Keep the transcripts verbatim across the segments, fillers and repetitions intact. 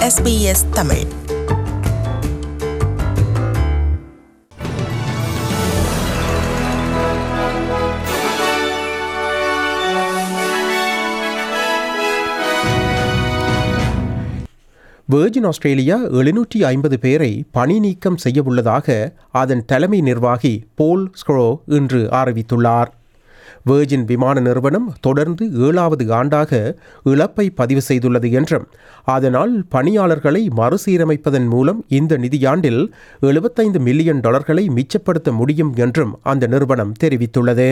S B S Tamil. Virgin Australia எழுநூற்றி ஐம்பது பேரை பணி நீக்கம் செய்யவுள்ளதாக அதன் தலைமை நிர்வாகி போல் ஸ்க்ரோ இன்று அறிவித்துள்ளார். வெர்ஜின் விமான நிறுவனம் தொடர்ந்து ஏழாவது ஆண்டாக இழப்பை பதிவு செய்துள்ளது என்றும் அதனால் பணியாளர்களை மறுசீரமைப்பதன் மூலம் இந்த நிதியாண்டில் எழுபத்தைந்து மில்லியன் டாலர்களை மிச்சப்படுத்த முடியும் என்றும் அந்த நிறுவனம் தெரிவித்துள்ளது.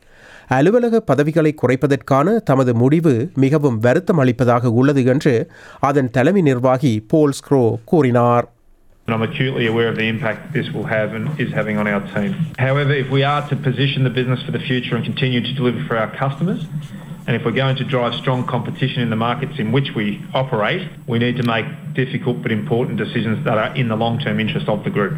அலுவலக பதவிகளை குறைப்பதற்கான தமது முடிவு மிகவும் வருத்தம் அளிப்பதாக உள்ளது என்று அதன் தலைமை நிர்வாகி போல் ஸ்க்ரோ கூறினார். I'm acutely aware of the impact this will have and is having on our team. However, if we are to position the business for the future and continue to deliver for our customers, and if we're going to drive strong competition in the markets in which we operate, we need to make difficult but important decisions that are in the long-term interest of the group.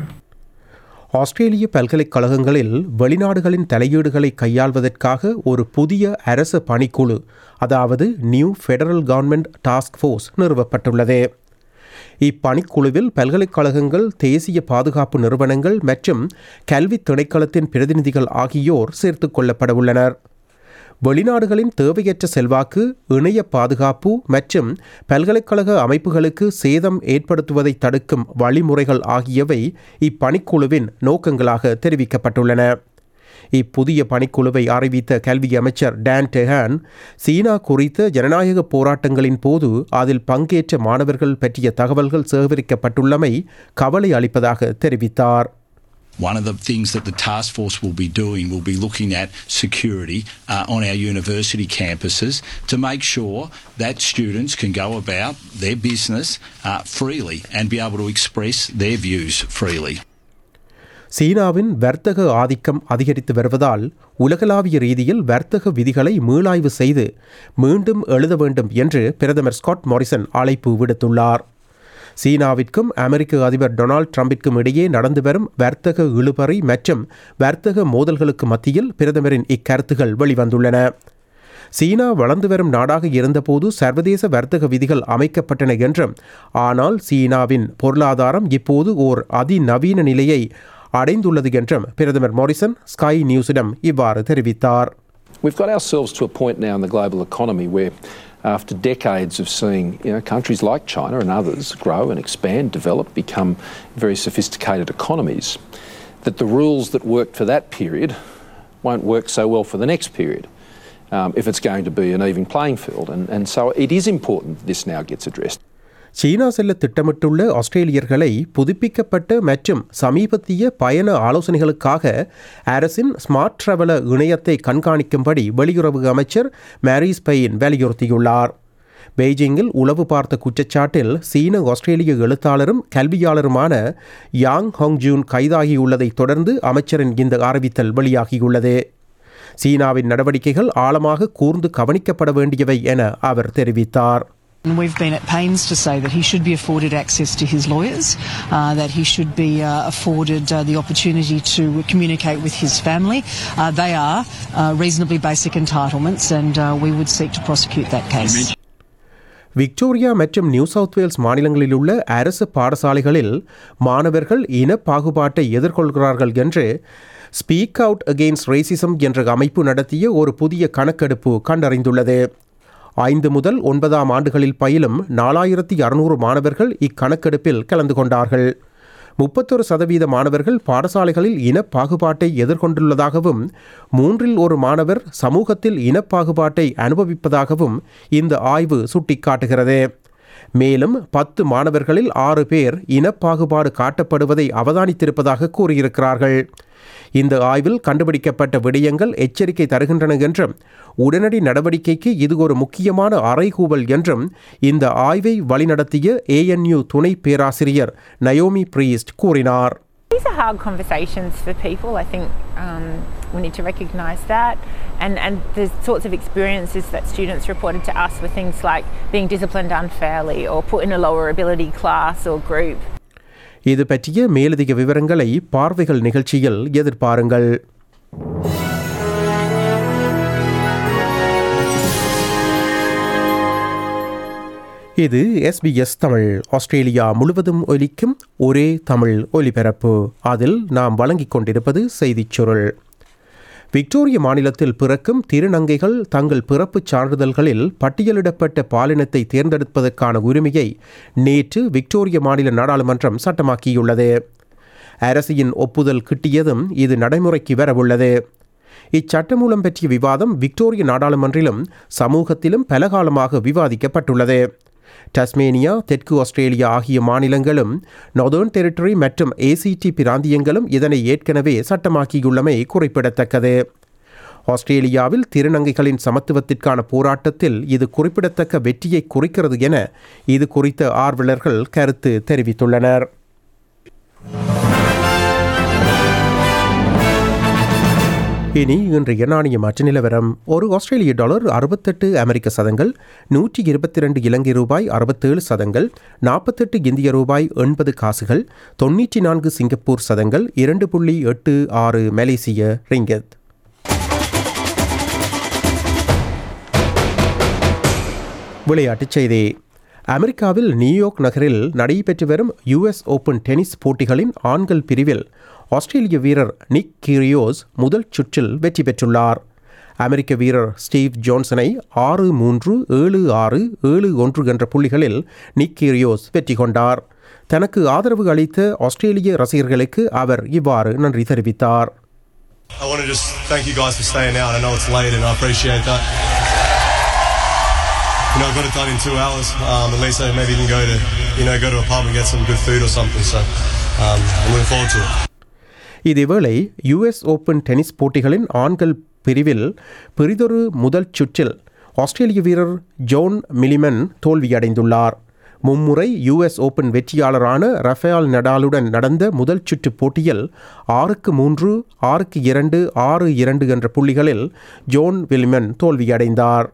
ஆஸ்திரேலிய பல்கலைக்கழகங்களில் வெளிநாடுகளின் தலையீடுகளை கையாள்வதற்காக ஒரு புதிய அரசு பணிக்குழு, அதாவது new federal government task force நிறுவப்பட்டுள்ளது. இப்பணிக்குழுவில் பல்கலைக்கழகங்கள், தேசிய பாதுகாப்பு நிறுவனங்கள் மற்றும் கல்வி திணைக்களத்தின் பிரதிநிதிகள் ஆகியோர் சேர்த்துக் கொள்ளப்பட உள்ளனர். வெளிநாடுகளின் தேவையற்ற செல்வாக்கு, இணைய பாதுகாப்பு மற்றும் பல்கலைக்கழக அமைப்புகளுக்கு சேதம் ஏற்படுத்துவதை தடுக்கும் வழிமுறைகள் ஆகியவை இப்பணிக்குழுவின் நோக்கங்களாக தெரிவிக்கப்பட்டுள்ளன. இப்புதிய பணிக்குழுவை அறிவித்த கல்வி அமைச்சர் டான் டெஹான், சீனா குறித்த ஜனநாயக போராட்டங்களின் போது அதில் பங்கேற்ற மாணவர்கள் பற்றிய தகவல்கள் சேகரிக்கப்பட்டுள்ளமை கவலை அளிப்பதாக தெரிவித்தார். One of the things that the task force will be doing will be looking at security uh, on our university campuses to make sure that students can go about their business uh, freely and be able to express their views freely. சீனாவின் வர்த்தக ஆதிக்கம் அதிகரித்து வருவதால் உலகளாவிய ரீதியில் வர்த்தக விதிகளை மீளாய்வு செய்து மீண்டும் எழுத வேண்டும் என்று பிரதமர் ஸ்காட் மாரிசன் அழைப்பு விடுத்துள்ளார். சீனாவிற்கும் அமெரிக்க அதிபர் டொனால்ட் ட்ரம்பிற்கும் இடையே நடந்து வரும் வர்த்தக இழுபறி மற்றும் வர்த்தக மோதல்களுக்கு மத்தியில் பிரதமரின் இக்கருத்துகள் வெளிவந்துள்ளன. சீனா வளர்ந்து வரும் நாடாக இருந்தபோது சர்வதேச வர்த்தக விதிகள் அமைக்கப்பட்டன என்றும், ஆனால் சீனாவின் பொருளாதாரம் இப்போது ஓர் அதிநவீன நிலையை அடைந்துள்ளது என்றும் பிரதமர் மாரிசன் ஸ்கை நியூஸிடம் இவ்வாறு தெரிவித்தார். We've got ourselves to a point now in the global economy where after decades of seeing you know, countries like China and others grow and expand, develop, become very sophisticated economies, that the rules that worked for that period won't work so well for the next period um, if it's going to be an even playing field. And, and so it is important that this now gets addressed. சீனா செல்ல திட்டமிட்டுள்ள ஆஸ்திரேலியர்களை புதுப்பிக்கப்பட்ட மற்றும் சமீபத்திய பயண ஆலோசனைகளுக்காக அரசின் smart traveller இணையத்தை கண்காணிக்கும்படி வெளியுறவு அமைச்சர் Mary's pain வலியுறுத்தியுள்ளார். பெய்ஜிங்கில் உளவு பார்த்த குற்றச்சாட்டில் சீன ஆஸ்திரேலிய எழுத்தாளரும் கல்வியாளருமான யாங் ஹாங்ஜூன் கைதாகியுள்ளதை தொடர்ந்து அமைச்சரின் இந்த அறிவித்தல் வெளியாகியுள்ளது. சீனாவின் நடவடிக்கைகள் ஆழமாக கூர்ந்து கவனிக்கப்பட வேண்டியவை என அவர் தெரிவித்தார். We've been at pains to say that he should be afforded access to his lawyers, uh, that he should be uh, afforded uh, the opportunity to communicate with his family. Uh, they are uh, reasonably basic entitlements and uh, we would seek to prosecute that case. Victoria மற்றும் New South Wales மாநிலங்களில் உள்ள அரசு பாடசாலைகளில் மாணவர்கள் இன பாகுபாட்டை எதிர்கொள்கிறார்கள் என்று speak out against racism என்ற அமைப்பு நடத்திய ஒரு புதிய கணக்கெடுப்பு கண்டறிந்துள்ளது. ஐந்து முதல் ஒன்பதாம் ஆண்டுகளில் பயிலும் நாலாயிரத்தி அறுநூறு மாணவர்கள் இக்கணக்கெடுப்பில் கலந்து கொண்டார்கள். முப்பத்தொரு சதவீத மாணவர்கள் பாடசாலைகளில் இனப்பாகுபாட்டை எதிர்கொண்டுள்ளதாகவும், மூன்றில் ஒரு மாணவர் சமூகத்தில் இனப்பாகுபாட்டை அனுபவிப்பதாகவும் இந்த ஆய்வு சுட்டிக்காட்டுகிறது. மேலும் பத்து மாணவர்களில் ஆறு பேர் இனப்பாகுபாடு காட்டப்படுவதை அவதானித்திருப்பதாக கூறியிருக்கிறார்கள். இந்த ஆய்வில் கண்டுபிடிக்கப்பட்ட விடயங்கள் எச்சரிக்கை தருகின்றன என்றும், உடனடி நடவடிக்கைக்கு இது ஒரு முக்கியமான அறைகூவல் என்றும் இந்த ஆய்வை வழிநடத்திய ஏஎன்யூ துணை பேராசிரியர் நயோமி பிரீஸ்ட் கூறினார். These are hard conversations for people. I think um, we need to recognise that. And, and the sorts of experiences that students reported to us were things like being disciplined unfairly or put in a lower ability class or group. இது பற்றிய மேலதிக விவரங்களை பார்வைகள் நிகழ்ச்சியில் எதிர்பாருங்கள். இது SBS Tamil. Australia முழுவதும் ஒலிக்கும் ஒரே தமிழ் ஒலிபரப்பு. அதில் நாம் வழங்கிக் கொண்டிருப்பது செய்திச் சுருள். விக்டோரிய மாநிலத்தில் பிறக்கும் திருநங்கைகள் தங்கள் பிறப்புச் சான்றிதழ்களில் பட்டியலிடப்பட்ட பாலினத்தை தேர்ந்தெடுப்பதற்கான உரிமையை நேற்று விக்டோரிய மாநில நாடாளுமன்றம் சட்டமாக்கியுள்ளது. அரசின் ஒப்புதல் கிட்டியதும் இது நடைமுறைக்கு வரவுள்ளது. இச்சட்ட மூலம் பற்றிய விவாதம் விக்டோரிய நாடாளுமன்றிலும் சமூகத்திலும் பலகாலமாக விவாதிக்கப்பட்டுள்ளது. டஸ்மேனியா, தெற்கு ஆஸ்திரேலியா ஆகிய மாநிலங்களும் நார்தர்ன் டெரிட்டரி மற்றும் ஏசிடி பிராந்தியங்களும் இதனை ஏற்கனவே சட்டமாக்கியுள்ளமை குறிப்பிடத்தக்கது. ஆஸ்திரேலியாவில் திருநங்கைகளின் சமத்துவத்திற்கான போராட்டத்தில் இது குறிப்பிடத்தக்க வெற்றியை குறிக்கிறது என இது குறித்த ஆர்வலர்கள் கருத்து தெரிவித்துள்ளனர். இனி இன்றைய நாணய மாற்று நிலவரம். ஒரு ஆஸ்திரேலிய டாலர் அறுபத்தெட்டு அமெரிக்க சதங்கள், நூற்றி இருபத்தி ரெண்டு இலங்கை ரூபாய் அறுபத்தேழு சதங்கள், நாற்பத்தெட்டு இந்திய ரூபாய் எண்பது காசுகள், தொன்னூற்றி நான்கு சிங்கப்பூர் சதங்கள், இரண்டு புள்ளி எட்டு ஆறு மலேசிய ரிங்கத். விளையாட்டுச் செய்தி. அமெரிக்காவில் நியூயார்க் நகரில் நடைபெற்று வரும் யுஎஸ் ஓபன் டென்னிஸ் போட்டிகளின் ஆண்கள் பிரிவில் ஆஸ்திரேலிய வீரர் நிக் கிரியோஸ் முதல் சுற்றில் வெற்றி பெற்றுள்ளார். அமெரிக்க வீரர் ஸ்டீவ் ஜான்சனை ஆறு மூன்று ஏழு ஆறு ஏழு ஒன்று என்ற புள்ளிகளில் நிக் கிரியோஸ் வெற்றி கொண்டார். தனக்கு ஆதரவு அளித்த ஆஸ்திரேலிய ரசிகர்களுக்கு அவர் இவ்வாறு நன்றி தெரிவித்தார். I want to just thank you guys for staying out. I know it's late and I appreciate that. You know, I got it done in two hours. Um, at least I maybe can go to, you know, go to a pub and get some good food or something. So um, I'm looking forward to it. இதேவேளை US Open tennis போட்டிகளின் ஆண்கள் பிரிவில் பெரிதொரு முதல் சுற்றில் ஆஸ்திரேலிய வீரர் zone Millman தோல்வியடைந்துள்ளார். மும்முறை US Open வெற்றியாளரான ரஃபேல் நடாலுடன் நடந்த முதல் சுற்று போட்டியில் ஆறுக்கு மூன்று, ஆறுக்கு இரண்டு, ஆறு இரண்டு என்ற புள்ளிகளில் ஜோன் மிலிமன் தோல்வியடைந்தார்.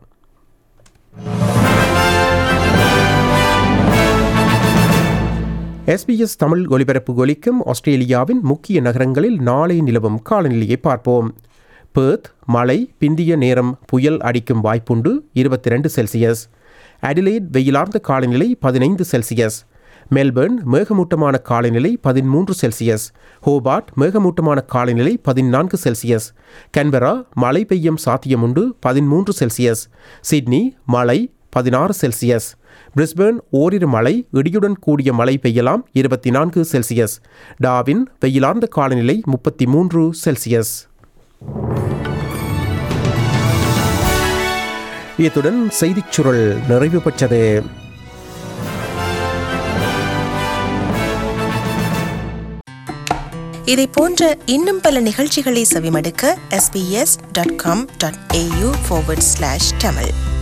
எஸ்பிஎஸ் தமிழ் ஒலிபரப்பு ஒலிக்கும் ஆஸ்திரேலியாவின் முக்கிய நகரங்களில் நாளை நிலவும் காலநிலையை பார்ப்போம். பெர்த் மழை, பிந்திய நேரம் புயல் அடிக்கும் வாய்ப்புண்டு, இருபத்தி ரெண்டு செல்சியஸ். அடிலைட் வெயிலார்ந்த காலநிலை, பதினைந்து செல்சியஸ். மெல்பர்ன் மேகமூட்டமான காலநிலை, பதிமூன்று செல்சியஸ். ஹோபார்ட் மேகமூட்டமான காலநிலை, பதினான்கு செல்சியஸ். கன்பரா மழை பெய்யும் சாத்தியமுண்டு, பதிமூன்று செல்சியஸ். சிட்னி மழை, பதினாறு செல்சியஸ். பிரிஸ்பேர்ன் ஓரிரு மழை, இடியுடன் கூடிய மழை பெய்யலாம், இருபத்தி நான்கு செல்சியஸ். டார்வின் வெயிலார்ந்த காலநிலை, முப்பத்தி மூன்று செல்சியஸ். இத்துடன் செய்திச் சுருள் நிறைவு பெற்றது. இதை போன்ற இன்னும் பல நிகழ்ச்சிகளை செவிமடுக்க SBS dot com dot AU forward slash Tamil